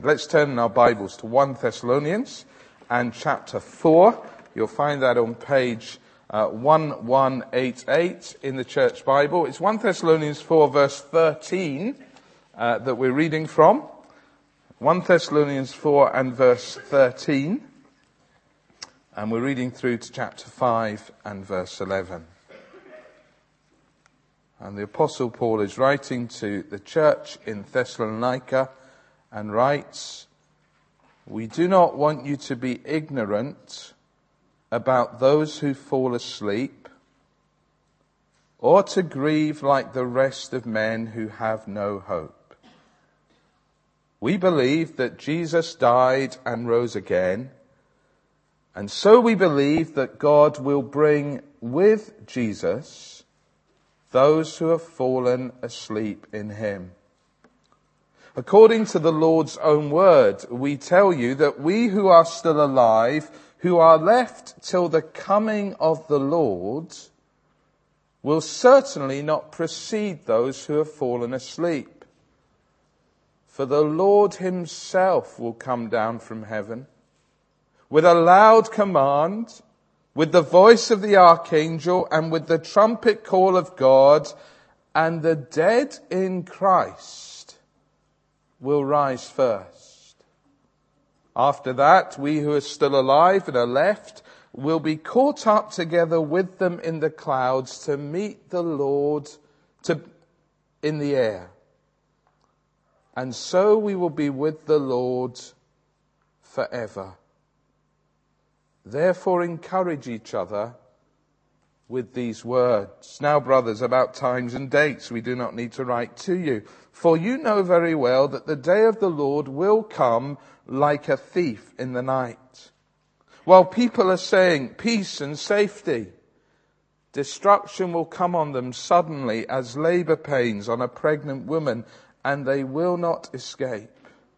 Let's turn in our Bibles to 1 Thessalonians and chapter 4. You'll find that on page 1188 in the Church Bible. It's 1 Thessalonians 4 verse 13 that we're reading from. 1 Thessalonians 4 and verse 13. And we're reading through to chapter 5 and verse 11. And the Apostle Paul is writing to the church in Thessalonica and writes, "We do not want you to be ignorant about those who fall asleep, or to grieve like the rest of men who have no hope. We believe that Jesus died and rose again, and so we believe that God will bring with Jesus those who have fallen asleep in him. According to the Lord's own word, we tell you that we who are still alive, who are left till the coming of the Lord, will certainly not precede those who have fallen asleep. For the Lord himself will come down from heaven with a loud command, with the voice of the archangel, and with the trumpet call of God, and the dead in Christ will rise first. After that, we who are still alive and are left will be caught up together with them in the clouds to meet the Lord in the air. And so we will be with the Lord forever. Therefore, encourage each other with these words. Now, brothers, about times and dates we do not need to write to you, for you know very well that the day of the Lord will come like a thief in the night. While people are saying peace and safety, destruction will come on them suddenly as labor pains on a pregnant woman, and they will not escape.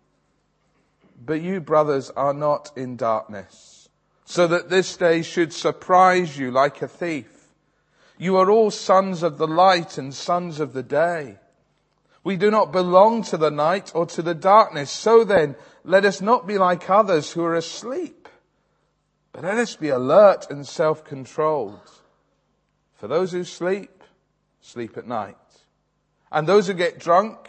But you, brothers, are not in darkness, so that this day should surprise you like a thief. You are all sons of the light and sons of the day. We do not belong to the night or to the darkness. So then, let us not be like others who are asleep, but let us be alert and self-controlled. For those who sleep, sleep at night. And those who get drunk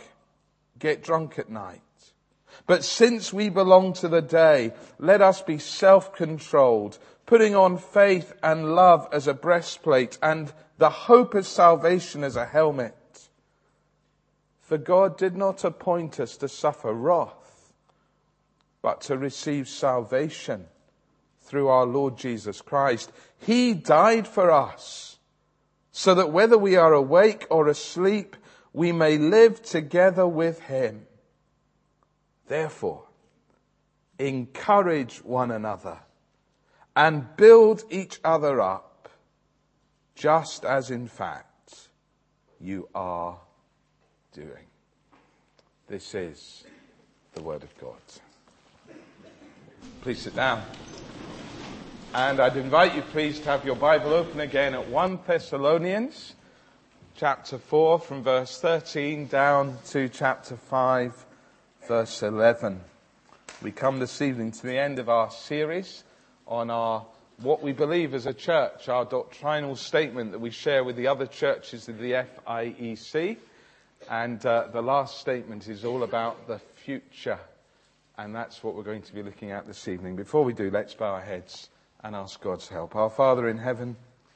at night. But since we belong to the day, let us be self-controlled, putting on faith and love as a breastplate and the hope of salvation as a helmet. For God did not appoint us to suffer wrath, but to receive salvation through our Lord Jesus Christ. He died for us, so that whether we are awake or asleep, we may live together with him. Therefore, encourage one another and build each other up, just as in fact you are doing." This is the word of God. Please sit down. And I'd invite you please to have your Bible open again at 1 Thessalonians chapter 4 from verse 13 down to chapter 5 verse 11. We come this evening to the end of our series on our what we believe as a church, our doctrinal statement that we share with the other churches of the FIEC. And the last statement is all about the future. And that's what we're going to be looking at this evening. Before we do, let's bow our heads and ask God's help. Our Father in heaven,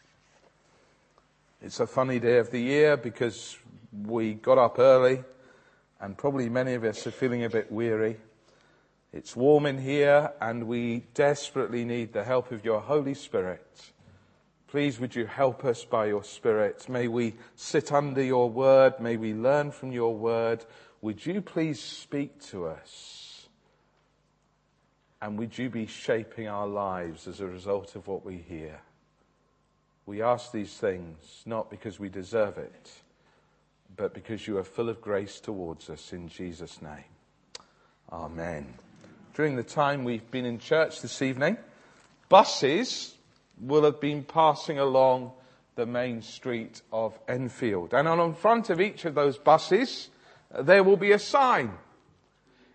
it's a funny day of the year because we got up early and probably many of us are feeling a bit weary. It's warm in here and we desperately need the help of your Holy Spirit. Please would you help us by your Spirit. May we sit under your word. May we learn from your word. Would you please speak to us? And would you be shaping our lives as a result of what we hear? We ask these things not because we deserve it, but because you are full of grace towards us in Jesus' name. Amen. During the time we've been in church this evening, buses will have been passing along the main street of Enfield. And in front of each of those buses, there will be a sign.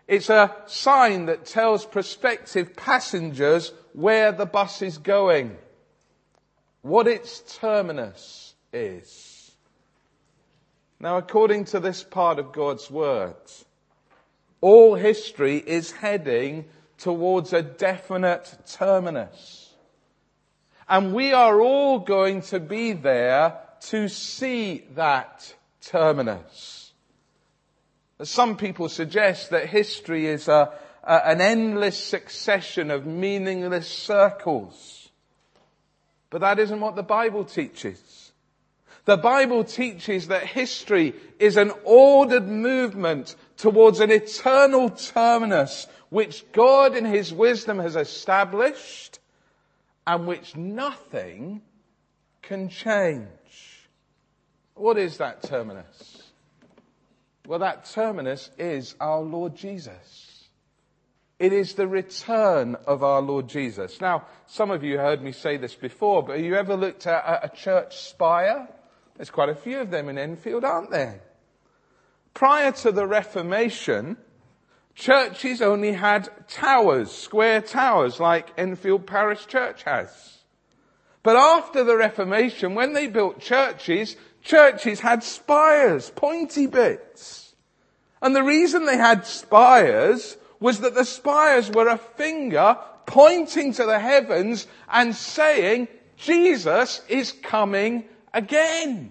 It's a sign that tells prospective passengers where the bus is going, what its terminus is. Now, according to this part of God's word, all history is heading towards a definite terminus. And we are all going to be there to see that terminus. Some people suggest that history is an endless succession of meaningless circles. But that isn't what the Bible teaches. The Bible teaches that history is an ordered movement towards an eternal terminus which God in His wisdom has established and which nothing can change. What is that terminus? Well, that terminus is our Lord Jesus. It is the return of our Lord Jesus. Now, some of you heard me say this before, but have you ever looked at a church spire? There's quite a few of them in Enfield, aren't there? Prior to the Reformation, churches only had towers, square towers, like Enfield Parish Church has. But after the Reformation, when they built churches had spires, pointy bits. And the reason they had spires was that the spires were a finger pointing to the heavens and saying, Jesus is coming again.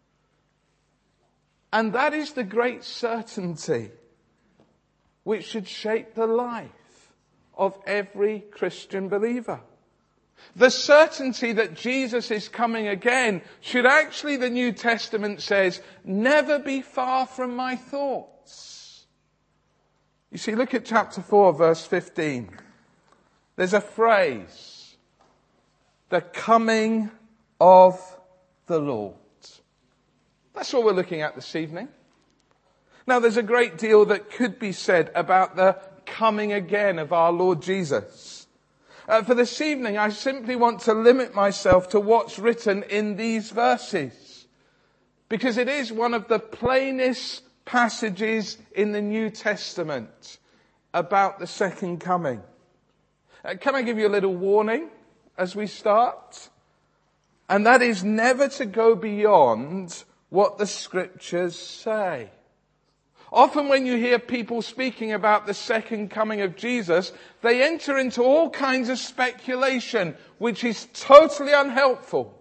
And that is the great certainty which should shape the life of every Christian believer. The certainty that Jesus is coming again should actually, the New Testament says, never be far from my thoughts. You see, look at chapter 4, verse 15. There's a phrase, the coming of the Lord. That's what we're looking at this evening. Now, there's a great deal that could be said about the coming again of our Lord Jesus. For this evening, I simply want to limit myself to what's written in these verses, because it is one of the plainest passages in the New Testament about the second coming. Can I give you a little warning as we start? And that is never to go beyond what the Scriptures say. Often when you hear people speaking about the second coming of Jesus, they enter into all kinds of speculation, which is totally unhelpful.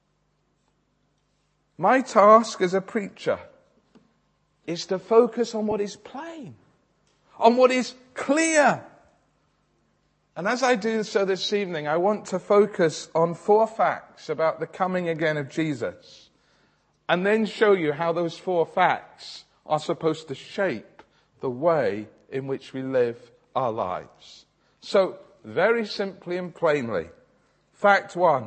My task as a preacher is to focus on what is plain, on what is clear. And as I do so this evening, I want to focus on 4 facts about the coming again of Jesus, and then show you how those 4 facts are supposed to shape the way in which we live our lives. So, very simply and plainly, fact 1,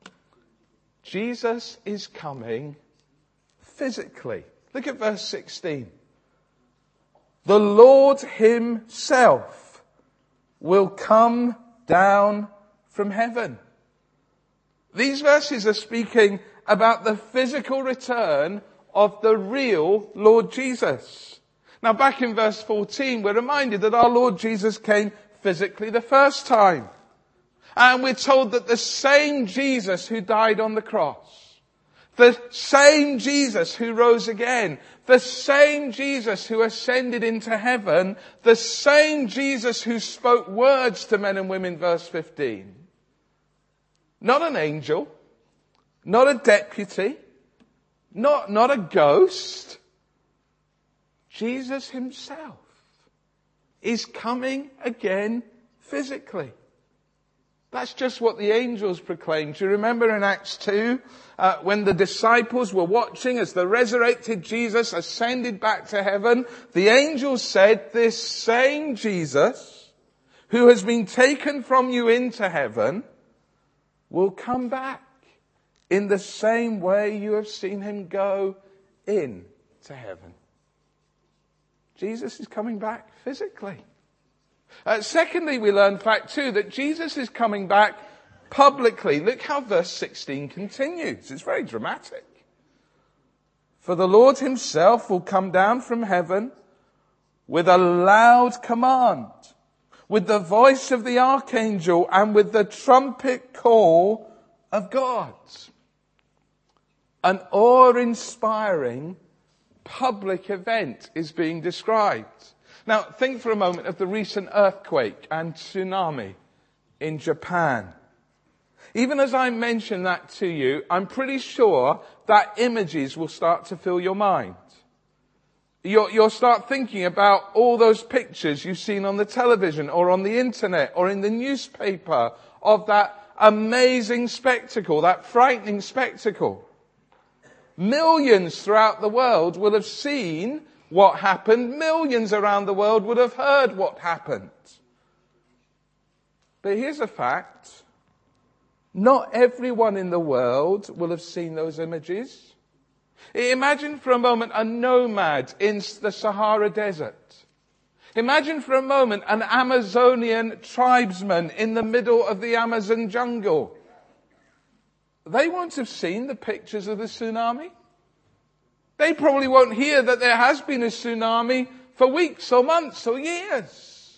Jesus is coming physically. Look at verse 16. The Lord Himself will come down from heaven. These verses are speaking about the physical return of the real Lord Jesus. Now, back in verse 14, we're reminded that our Lord Jesus came physically the first time. And we're told that the same Jesus who died on the cross, the same Jesus who rose again, the same Jesus who ascended into heaven, the same Jesus who spoke words to men and women, verse 15. Not an angel, not a deputy, not a ghost. Jesus Himself is coming again physically. That's just what the angels proclaimed. Do you remember in Acts 2, when the disciples were watching as the resurrected Jesus ascended back to heaven, the angels said, this same Jesus who has been taken from you into heaven will come back in the same way you have seen Him go into heaven. Jesus is coming back physically. Secondly, we learn fact 2, that Jesus is coming back publicly. Look how verse 16 continues. It's very dramatic. For the Lord Himself will come down from heaven with a loud command, with the voice of the archangel, and with the trumpet call of God. An awe-inspiring public event is being described. Now, think for a moment of the recent earthquake and tsunami in Japan. Even as I mention that to you, I'm pretty sure that images will start to fill your mind. You'll start thinking about all those pictures you've seen on the television or on the internet or in the newspaper of that amazing spectacle, that frightening spectacle. Millions throughout the world will have seen what happened. Millions around the world would have heard what happened. But here's a fact. Not everyone in the world will have seen those images. Imagine for a moment a nomad in the Sahara Desert. Imagine for a moment an Amazonian tribesman in the middle of the Amazon jungle. They won't have seen the pictures of the tsunami. They probably won't hear that there has been a tsunami for weeks or months or years.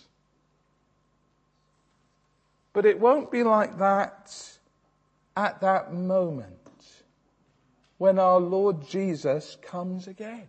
But it won't be like that at that moment when our Lord Jesus comes again.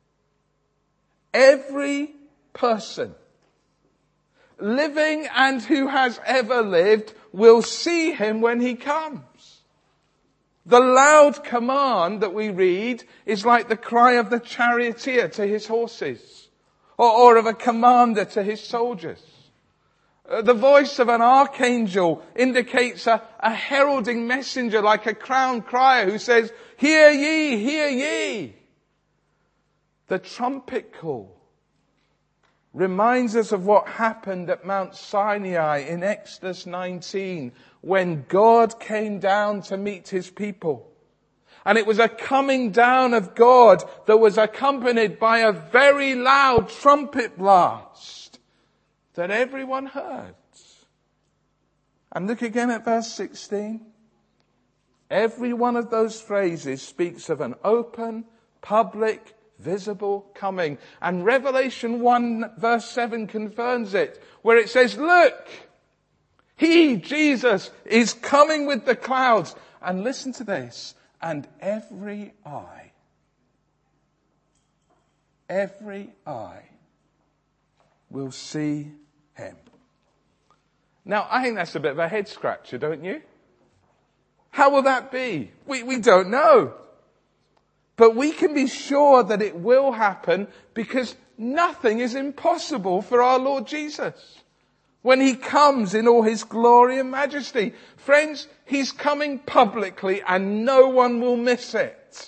Every person, living and who has ever lived, will see him when he comes. The loud command that we read is like the cry of the charioteer to his horses, or of a commander to his soldiers. The voice of an archangel indicates a heralding messenger, like a crown crier who says, "Hear ye, hear ye." The trumpet call reminds us of what happened at Mount Sinai in Exodus 19, when God came down to meet his people. And it was a coming down of God that was accompanied by a very loud trumpet blast that everyone heard. And look again at verse 16. Every one of those phrases speaks of an open, public, visible coming. And Revelation 1 verse 7 confirms it, where it says, "Look, he, Jesus, is coming with the clouds." And listen to this. And every eye will see him. Now, I think that's a bit of a head scratcher, don't you? How will that be? We don't know. But we can be sure that it will happen, because nothing is impossible for our Lord Jesus when he comes in all his glory and majesty. Friends, he's coming publicly and no one will miss it.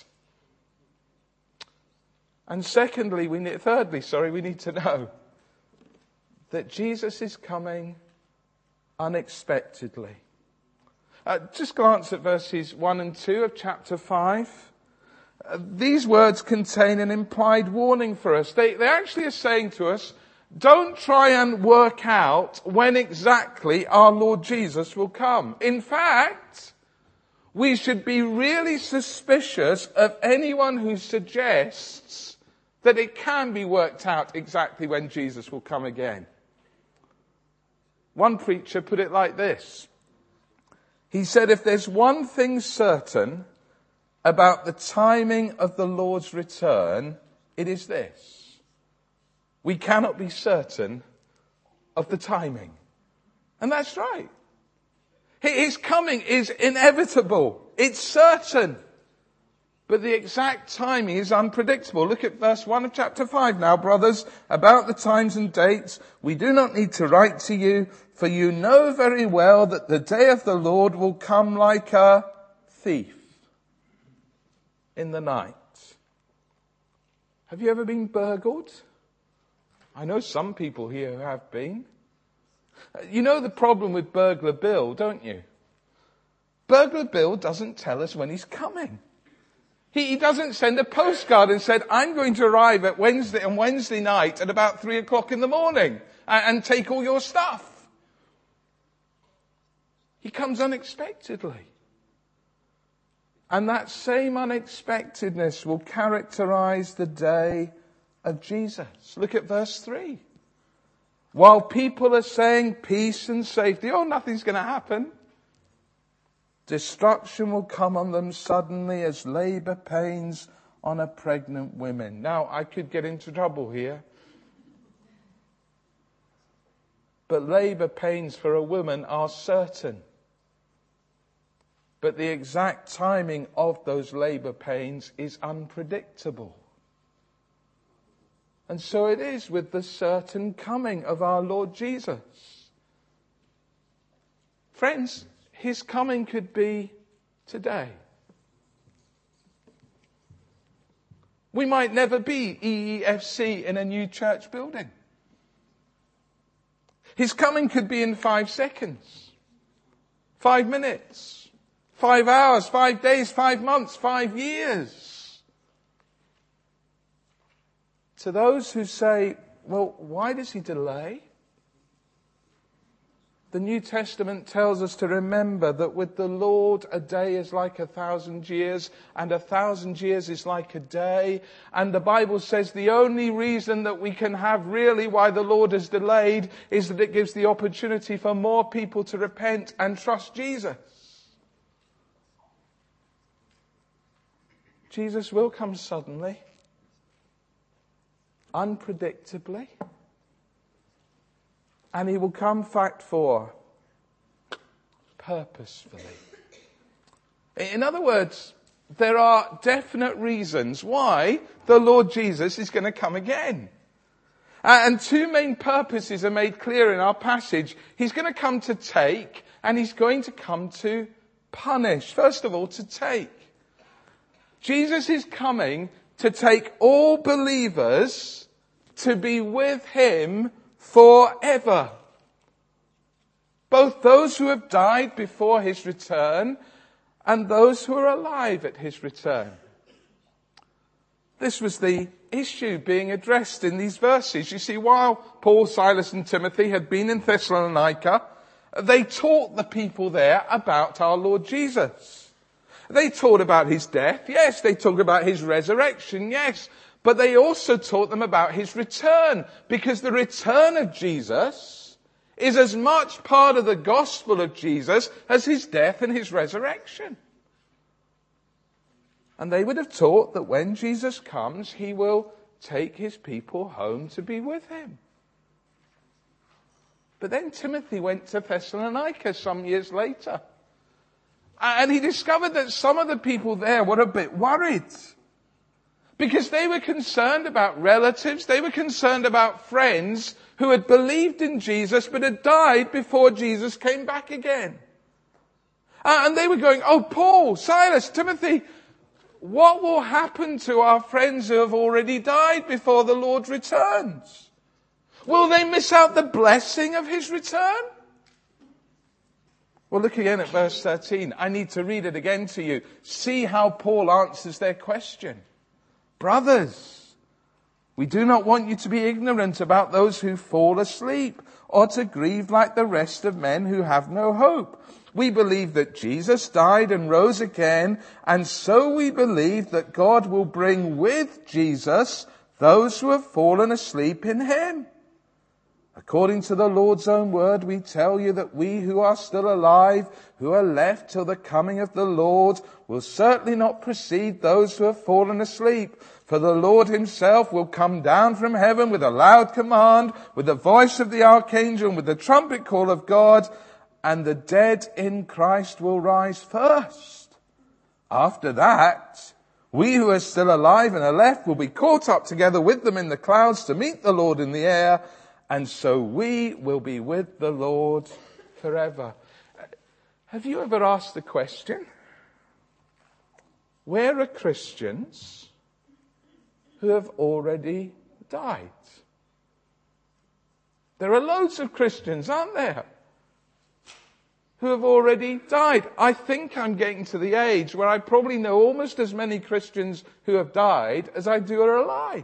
And thirdly, we need to know that Jesus is coming unexpectedly. Just glance at verses 1 and 2 of chapter 5. These words contain an implied warning for us. They actually are saying to us, don't try and work out when exactly our Lord Jesus will come. In fact, we should be really suspicious of anyone who suggests that it can be worked out exactly when Jesus will come again. One preacher put it like this. He said, if there's one thing certain about the timing of the Lord's return, it is this: we cannot be certain of the timing. And that's right. His coming is inevitable. It's certain. But the exact timing is unpredictable. Look at verse 1 of chapter 5 now, brothers. About the times and dates, we do not need to write to you, for you know very well that the day of the Lord will come like a thief in the night. Have you ever been burgled? I know some people here who have been. You know the problem with Burglar Bill, don't you? Burglar Bill doesn't tell us when he's coming. He doesn't send a postcard and said, I'm going to arrive on Wednesday night at about 3 o'clock in the morning and take all your stuff. He comes unexpectedly. And that same unexpectedness will characterize the day of Jesus. Look at verse 3. While people are saying peace and safety, oh, nothing's going to happen, destruction will come on them suddenly as labor pains on a pregnant woman. Now, I could get into trouble here. But labor pains for a woman are certain. But the exact timing of those labor pains is unpredictable. And so it is with the certain coming of our Lord Jesus. Friends, his coming could be today. We might never be EEFC in a new church building. His coming could be in 5 seconds, 5 minutes, 5 hours, 5 days, 5 months, 5 years. To those who say, well, why does he delay? The New Testament tells us to remember that with the Lord, a day is like 1,000 years, and 1,000 years is like a day. And the Bible says the only reason that we can have really why the Lord has delayed is that it gives the opportunity for more people to repent and trust Jesus. Jesus will come suddenly, unpredictably. And he will come, fact 4, purposefully. In other words, there are definite reasons why the Lord Jesus is going to come again. And 2 main purposes are made clear in our passage. He's going to come to take, and he's going to come to punish. First of all, to take. Jesus is coming to take all believers to be with him forever. Both those who have died before his return and those who are alive at his return. This was the issue being addressed in these verses. You see, while Paul, Silas and Timothy had been in Thessalonica, they taught the people there about our Lord Jesus. They taught about his death, yes. They talked about his resurrection, yes. But they also taught them about his return, because the return of Jesus is as much part of the gospel of Jesus as his death and his resurrection. And they would have taught that when Jesus comes, he will take his people home to be with him. But then Timothy went to Thessalonica some years later. And he discovered that some of the people there were a bit worried. Because they were concerned about relatives, they were concerned about friends who had believed in Jesus but had died before Jesus came back again. And they were going, oh, Paul, Silas, Timothy, what will happen to our friends who have already died before the Lord returns? Will they miss out the blessing of his return? Well, look again at verse 13. I need to read it again to you. See how Paul answers their question. Brothers, we do not want you to be ignorant about those who fall asleep, or to grieve like the rest of men who have no hope. We believe that Jesus died and rose again, and so we believe that God will bring with Jesus those who have fallen asleep in him. According to the Lord's own word, we tell you that we who are still alive, who are left till the coming of the Lord, will certainly not precede those who have fallen asleep. For the Lord himself will come down from heaven with a loud command, with the voice of the archangel, and with the trumpet call of God, and the dead in Christ will rise first. After that, we who are still alive and are left will be caught up together with them in the clouds to meet the Lord in the air, and so we will be with the Lord forever. Have you ever asked the question, where are Christians who have already died? There are loads of Christians, aren't there, who have already died. I think I'm getting to the age where I probably know almost as many Christians who have died as I do are alive.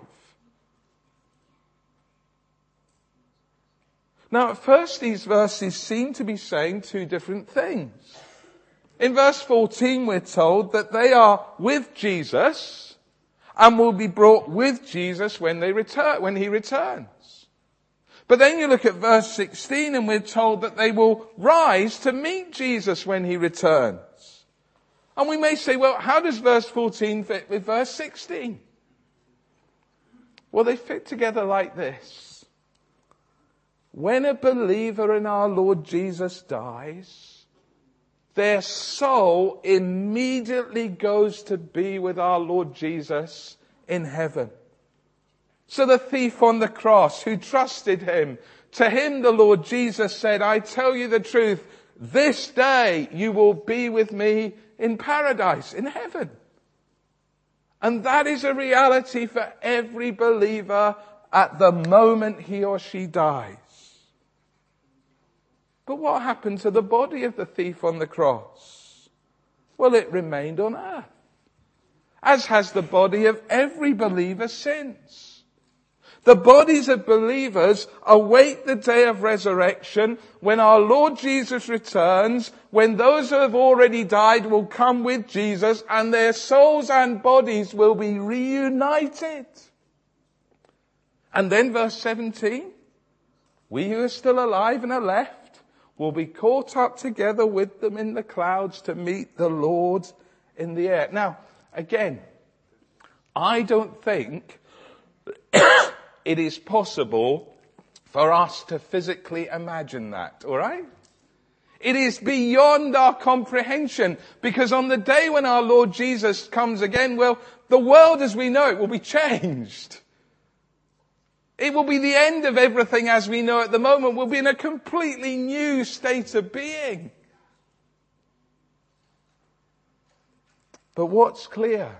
Now, at first, these verses seem to be saying 2 different things. In verse 14, we're told that they are with Jesus, and will be brought with Jesus when he returns. But then you look at verse 16 and we're told that they will rise to meet Jesus when he returns. And we may say, well, how does verse 14 fit with verse 16? Well, they fit together like this. When a believer in our Lord Jesus dies, their soul immediately goes to be with our Lord Jesus in heaven. So the thief on the cross who trusted him, to him the Lord Jesus said, I tell you the truth, this day you will be with me in paradise, in heaven. And that is a reality for every believer at the moment he or she dies. But what happened to the body of the thief on the cross? Well, it remained on earth, as has the body of every believer since. The bodies of believers await the day of resurrection when our Lord Jesus returns, when those who have already died will come with Jesus and their souls and bodies will be reunited. And then verse 17, we who are still alive and are left will be caught up together with them in the clouds to meet the Lord in the air. Now, again, I don't think it is possible for us to physically imagine that, all right? It is beyond our comprehension, because on the day when our Lord Jesus comes again, well, the world as we know it will be changed. It will be the end of everything as we know it at the moment. We'll be in a completely new state of being. But what's clear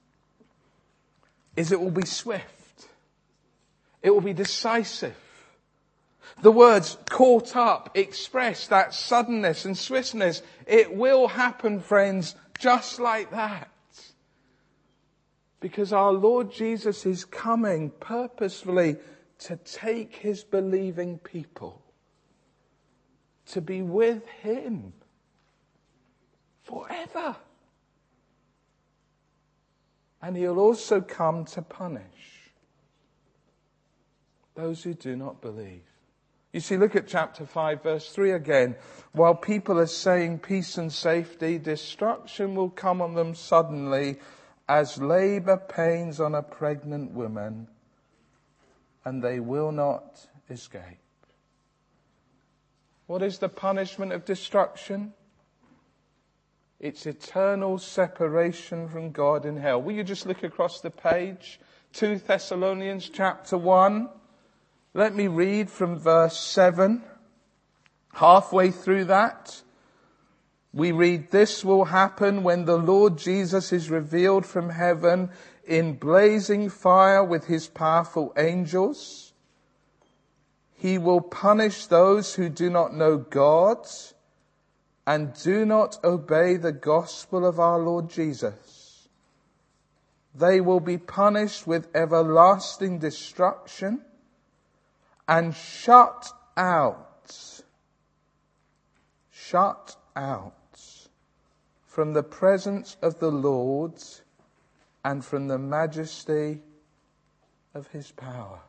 is it will be swift. It will be decisive. The words caught up express that suddenness and swiftness. It will happen, friends, just like that. Because our Lord Jesus is coming purposefully to take his believing people to be with him forever. And he'll also come to punish those who do not believe. You see, look at chapter 5, verse 3 again. While people are saying peace and safety, destruction will come on them suddenly as labor pains on a pregnant woman, and they will not escape. What is the punishment of destruction? It's eternal separation from God in hell. Will you just look across the page? 2 Thessalonians chapter 1. Let me read from verse 7. Halfway through that, we read, this will happen when the Lord Jesus is revealed from heaven in blazing fire with his powerful angels. He will punish those who do not know God and do not obey the gospel of our Lord Jesus. They will be punished with everlasting destruction and shut out from the presence of the Lord and from the majesty of his power.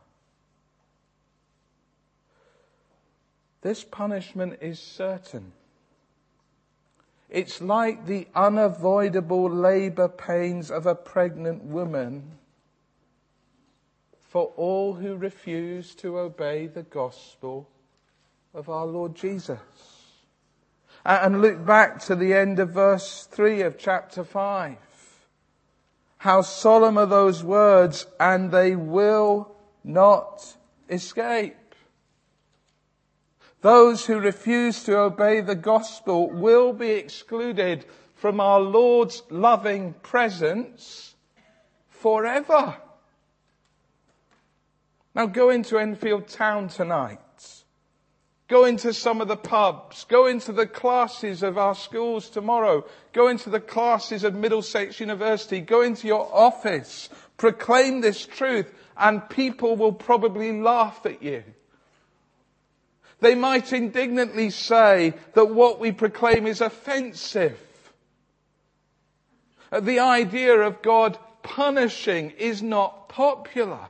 This punishment is certain. It's like the unavoidable labor pains of a pregnant woman for all who refuse to obey the gospel of our Lord Jesus. And look back to the end of verse 3 of chapter 5. How solemn are those words, and they will not escape. Those who refuse to obey the gospel will be excluded from our Lord's loving presence forever. Now go into Enfield Town tonight. Go into some of the pubs. Go into the classes of our schools tomorrow. Go into the classes of Middlesex University. Go into your office. Proclaim this truth, and people will probably laugh at you. They might indignantly say that what we proclaim is offensive. The idea of God punishing is not popular.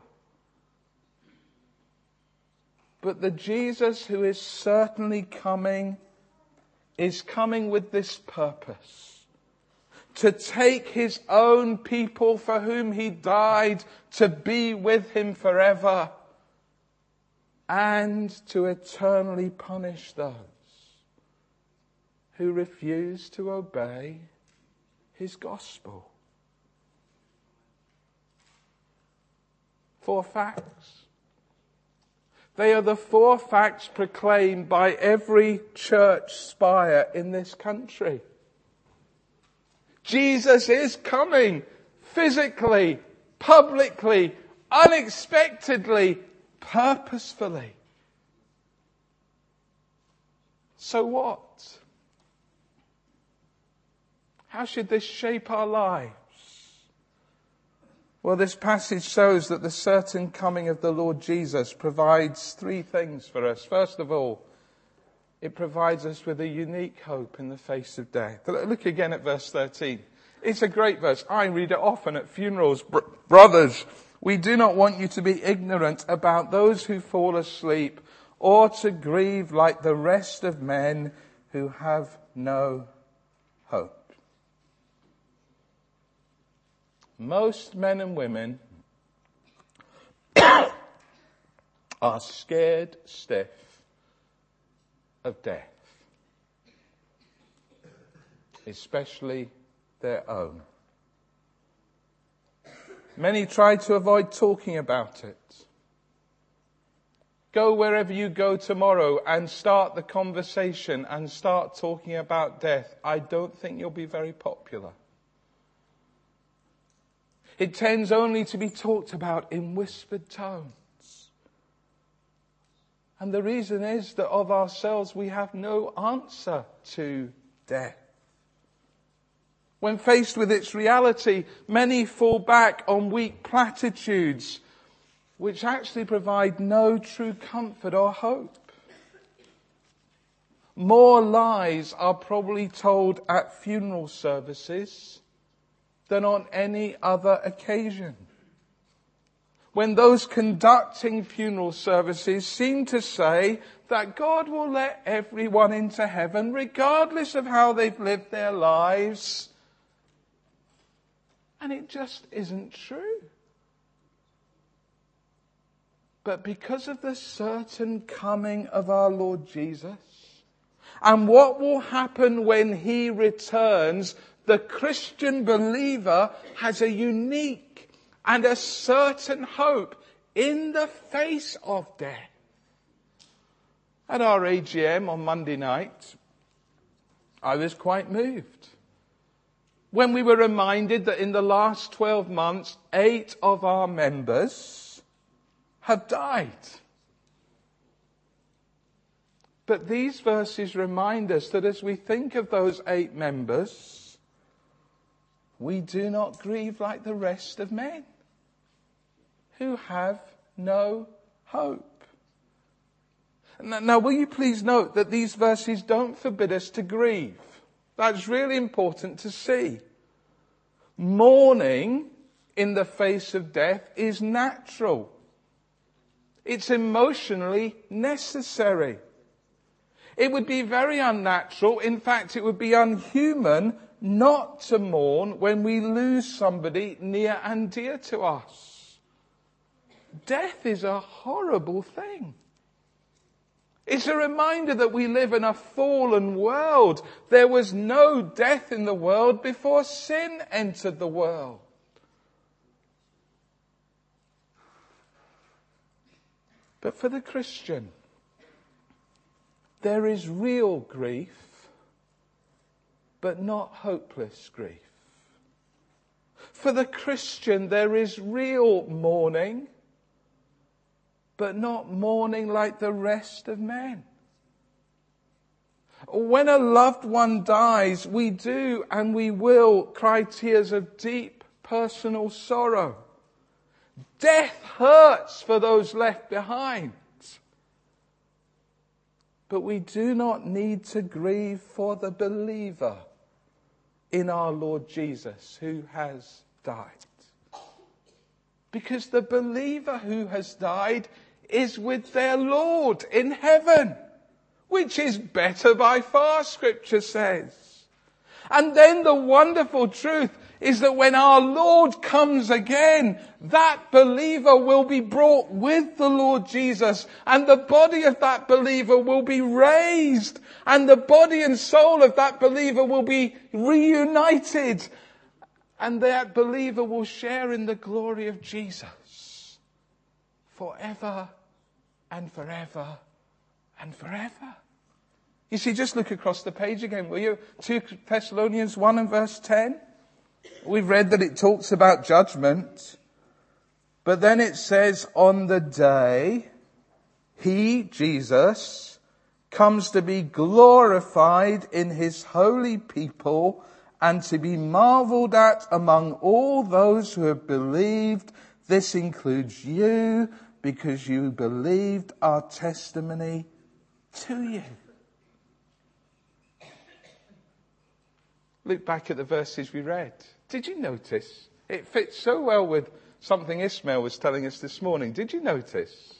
But the Jesus who is certainly coming is coming with this purpose: to take his own people for whom he died to be with him forever, and to eternally punish those who refuse to obey his gospel. 4 facts. They are the 4 facts proclaimed by every church spire in this country. Jesus is coming physically, publicly, unexpectedly, purposefully. So what? How should this shape our lives? Well, this passage shows that the certain coming of the Lord Jesus provides 3 things for us. First of all, it provides us with a unique hope in the face of death. Look again at verse 13. It's a great verse. I read it often at funerals. Brothers, we do not want you to be ignorant about those who fall asleep, or to grieve like the rest of men who have no hope. Most men and women are scared stiff of death, especially their own. Many try to avoid talking about it. Go wherever you go tomorrow and start the conversation and start talking about death. I don't think you'll be very popular. It tends only to be talked about in whispered tones. And the reason is that of ourselves we have no answer to death. When faced with its reality, many fall back on weak platitudes which actually provide no true comfort or hope. More lies are probably told at funeral services than on any other occasion. When those conducting funeral services seem to say that God will let everyone into heaven regardless of how they've lived their lives. And it just isn't true. But because of the certain coming of our Lord Jesus, and what will happen when he returns, the Christian believer has a unique and a certain hope in the face of death. At our AGM on Monday night, I was quite moved when we were reminded that in the last 12 months, 8 of our members have died. But these verses remind us that as we think of those 8 members, we do not grieve like the rest of men who have no hope. Now, will you please note that these verses don't forbid us to grieve? That's really important to see. Mourning in the face of death is natural. It's emotionally necessary. It would be very unnatural, in fact it would be unhuman, not to mourn when we lose somebody near and dear to us. Death is a horrible thing. It's a reminder that we live in a fallen world. There was no death in the world before sin entered the world. But for the Christian, there is real grief, but not hopeless grief. For the Christian, there is real mourning, but not mourning like the rest of men. When a loved one dies, we do and we will cry tears of deep personal sorrow. Death hurts for those left behind. But we do not need to grieve for the believer in our Lord Jesus who has died. Because the believer who has died is with their Lord in heaven, which is better by far, Scripture says. And then the wonderful truth is that when our Lord comes again, that believer will be brought with the Lord Jesus, and the body of that believer will be raised, and the body and soul of that believer will be reunited, and that believer will share in the glory of Jesus forever and forever and forever. You see, just look across the page again, will you? 2 Thessalonians 1 and verse 10. We've read that it talks about judgment, but then it says, on the day he, Jesus, comes to be glorified in his holy people and to be marveled at among all those who have believed. This includes you, because you believed our testimony to you. Look back at the verses we read. Did you notice? It fits so well with something Ismail was telling us this morning. Did you notice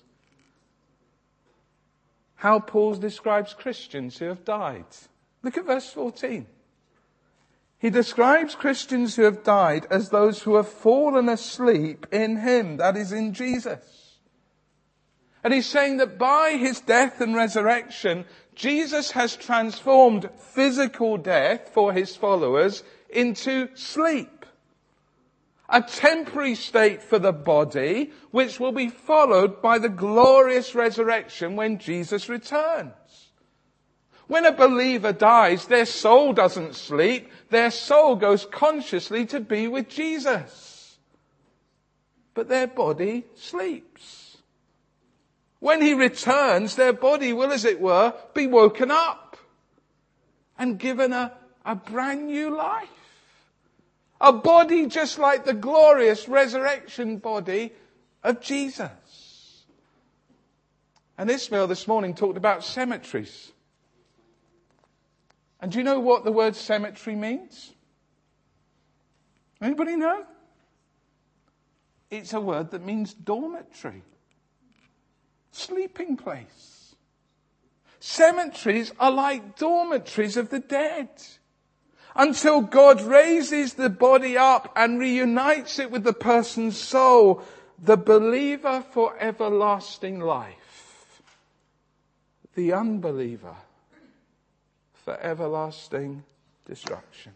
how Paul describes Christians who have died? Look at verse 14. He describes Christians who have died as those who have fallen asleep in him, that is, in Jesus. And he's saying that by his death and resurrection, Jesus has transformed physical death for his followers into sleep. A temporary state for the body, which will be followed by the glorious resurrection when Jesus returns. When a believer dies, their soul doesn't sleep. Their soul goes consciously to be with Jesus. But their body sleeps. When he returns, their body will, as it were, be woken up and given a brand new life. A body just like the glorious resurrection body of Jesus. And Ismail this morning talked about cemeteries. And do you know what the word cemetery means? Anybody know? It's a word that means dormitory. Sleeping place. Cemeteries are like dormitories of the dead. Until God raises the body up and reunites it with the person's soul, the believer for everlasting life. The unbeliever for everlasting destruction.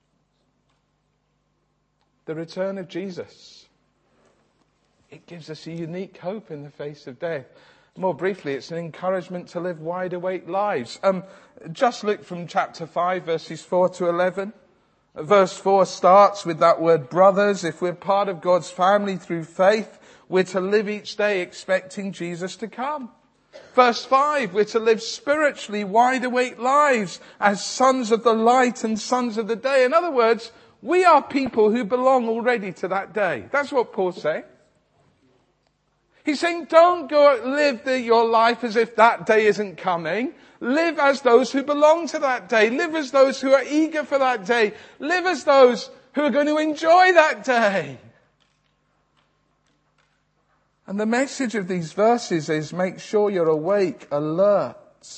The return of Jesus. It gives us a unique hope in the face of death. More briefly, it's an encouragement to live wide-awake lives. Just look from chapter 5, verses 4 to 11. Verse 4 starts with that word brothers. If we're part of God's family through faith, we're to live each day expecting Jesus to come. Verse 5, we're to live spiritually wide-awake lives as sons of the light and sons of the day. In other words, we are people who belong already to that day. That's what Paul's saying. He's saying, don't go live your life as if that day isn't coming. Live as those who belong to that day. Live as those who are eager for that day. Live as those who are going to enjoy that day. And the message of these verses is make sure you're awake, alert.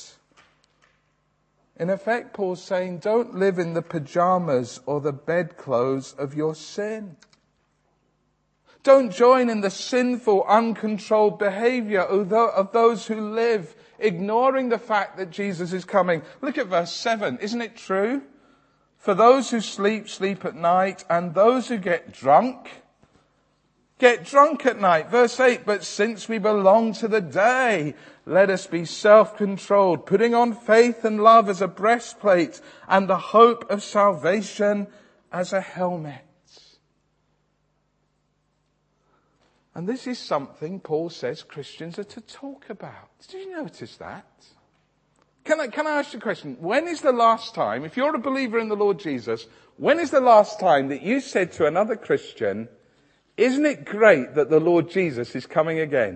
In effect, Paul's saying, don't live in the pajamas or the bedclothes of your sin. Don't join in the sinful, uncontrolled behavior of those who live, ignoring the fact that Jesus is coming. Look at verse 7. Isn't it true? For those who sleep, sleep at night, and those who get drunk at night. Verse 8, but since we belong to the day, let us be self-controlled, putting on faith and love as a breastplate, and the hope of salvation as a helmet. And this is something Paul says Christians are to talk about. Did you notice that? Can I ask you a question? When is the last time, if you're a believer in the Lord Jesus, when is the last time that you said to another Christian, isn't it great that the Lord Jesus is coming again?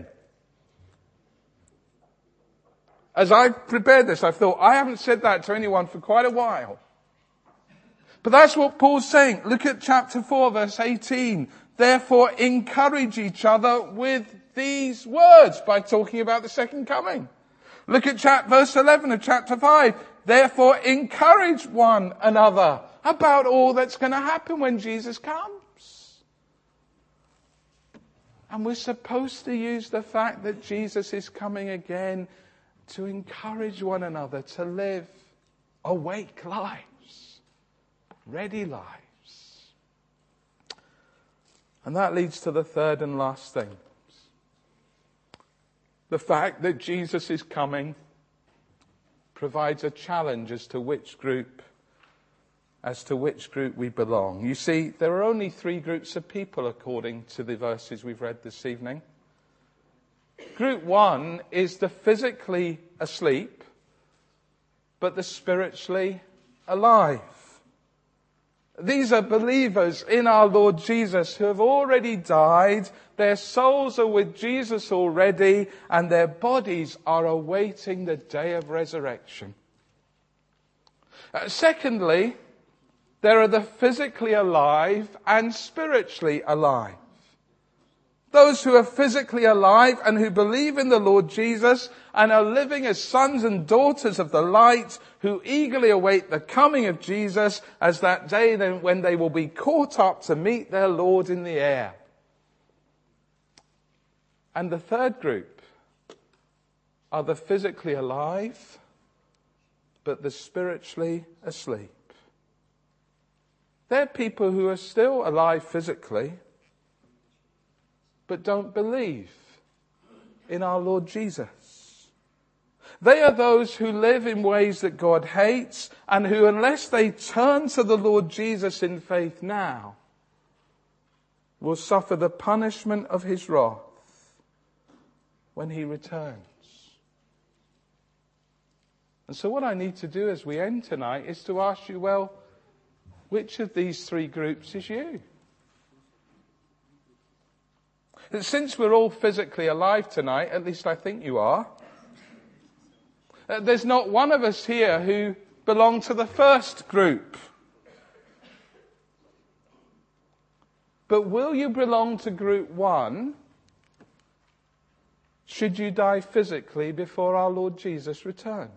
As I prepared this, I thought, I haven't said that to anyone for quite a while. But that's what Paul's saying. Look at chapter 4, verse 18. Therefore, encourage each other with these words, by talking about the second coming. Look at verse 11 of chapter 5. Therefore, encourage one another about all that's going to happen when Jesus comes. And we're supposed to use the fact that Jesus is coming again to encourage one another to live awake lives, ready lives. And that leads to the third and last thing. The fact that Jesus is coming provides a challenge as to which group we belong. You see, there are only three groups of people according to the verses we've read this evening. Group one is the physically asleep, but the spiritually alive. These are believers in our Lord Jesus who have already died. Their souls are with Jesus already, and their bodies are awaiting the day of resurrection. Secondly, there are the physically alive and spiritually alive. Those who are physically alive and who believe in the Lord Jesus and are living as sons and daughters of the light, who eagerly await the coming of Jesus as that day when they will be caught up to meet their Lord in the air. And the third group are the physically alive, but the spiritually asleep. They're people who are still alive physically, but don't believe in our Lord Jesus. They are those who live in ways that God hates, and who, unless they turn to the Lord Jesus in faith now, will suffer the punishment of his wrath when he returns. And so what I need to do as we end tonight is to ask you, well, which of these three groups is you? Since we're all physically alive tonight, at least I think you are, there's not one of us here who belong to the first group. But will you belong to group one should you die physically before our Lord Jesus returns?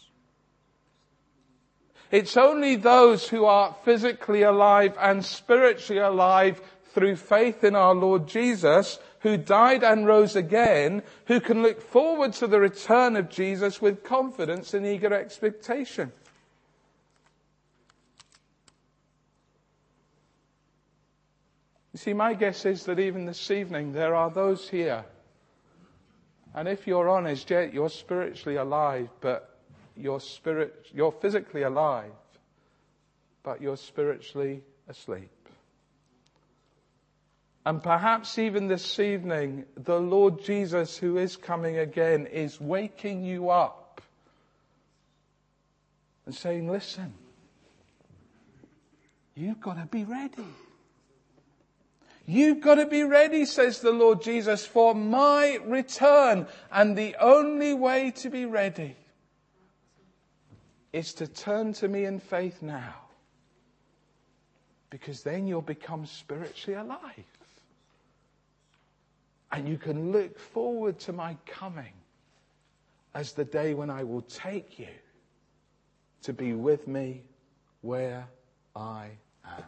It's only those who are physically alive and spiritually alive through faith in our Lord Jesus, who died and rose again, who can look forward to the return of Jesus with confidence and eager expectation. You see, my guess is that even this evening there are those here, and if you're honest, yet you're spiritually alive, but you're physically alive, but you're spiritually asleep. And perhaps even this evening, the Lord Jesus, who is coming again, is waking you up and saying, listen, you've got to be ready. You've got to be ready, says the Lord Jesus, for my return. And the only way to be ready is to turn to me in faith now. Because then you'll become spiritually alive. And you can look forward to my coming as the day when I will take you to be with me where I am.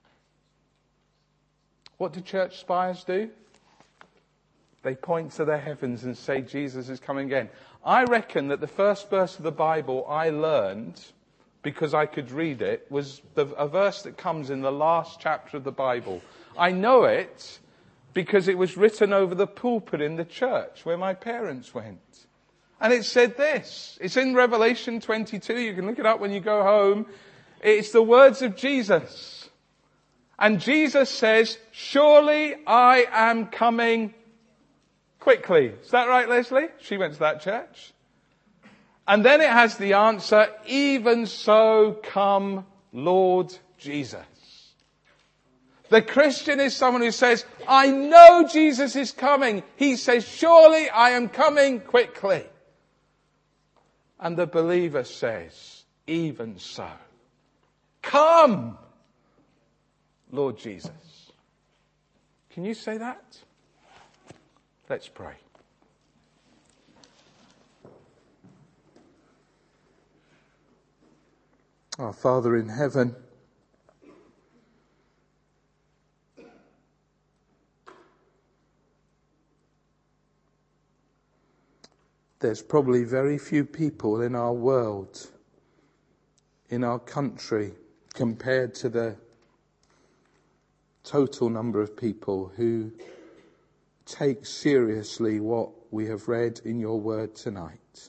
What do church spires do? They point to the heavens and say Jesus is coming again. I reckon that the first verse of the Bible I learned, because I could read it, was a verse that comes in the last chapter of the Bible. I know it because it was written over the pulpit in the church where my parents went. And it said this. It's in Revelation 22. You can look it up when you go home. It's the words of Jesus. And Jesus says, surely I am coming quickly. Is that right, Leslie? She went to that church. And then it has the answer, even so come Lord Jesus. The Christian is someone who says, I know Jesus is coming. He says, surely I am coming quickly. And the believer says, even so. Come, Lord Jesus. Can you say that? Let's pray. Our Father in heaven, there's probably very few people in our world, in our country, compared to the total number of people who take seriously what we have read in your word tonight.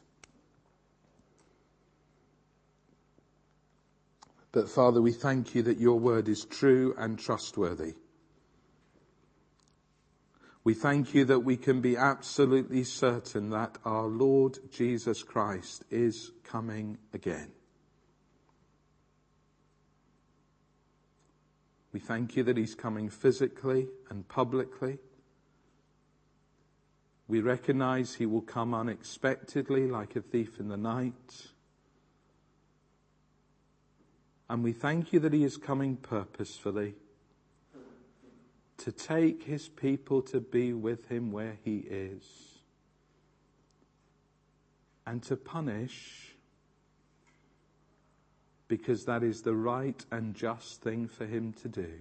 But Father, we thank you that your word is true and trustworthy. We thank you that we can be absolutely certain that our Lord Jesus Christ is coming again. We thank you that he's coming physically and publicly. We recognize he will come unexpectedly like a thief in the night. And we thank you that he is coming purposefully to take his people to be with him where he is and to punish because that is the right and just thing for him to do.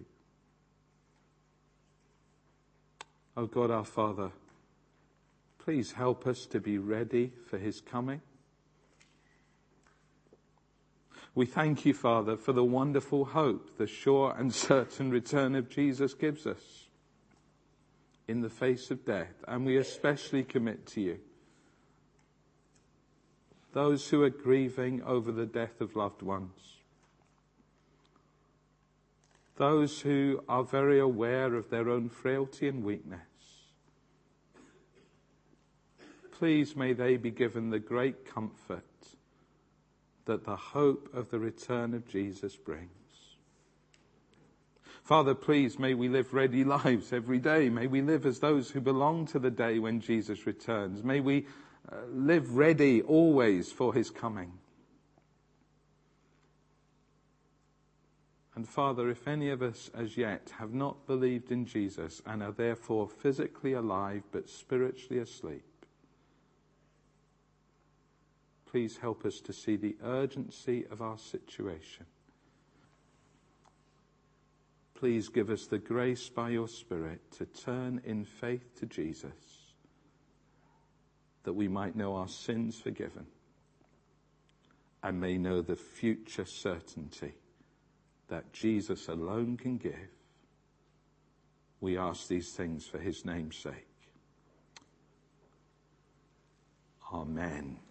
Oh God, our Father, please help us to be ready for his coming. We thank you, Father, for the wonderful hope the sure and certain return of Jesus gives us in the face of death. And we especially commit to you those who are grieving over the death of loved ones, those who are very aware of their own frailty and weakness. Please may they be given the great comfort that the hope of the return of Jesus brings. Father, please may we live ready lives every day. May we live as those who belong to the day when Jesus returns. May we live ready always for his coming. And Father, if any of us as yet have not believed in Jesus and are therefore physically alive but spiritually asleep, please help us to see the urgency of our situation. Please give us the grace by your Spirit to turn in faith to Jesus, that we might know our sins forgiven and may know the future certainty that Jesus alone can give. We ask these things for his name's sake. Amen.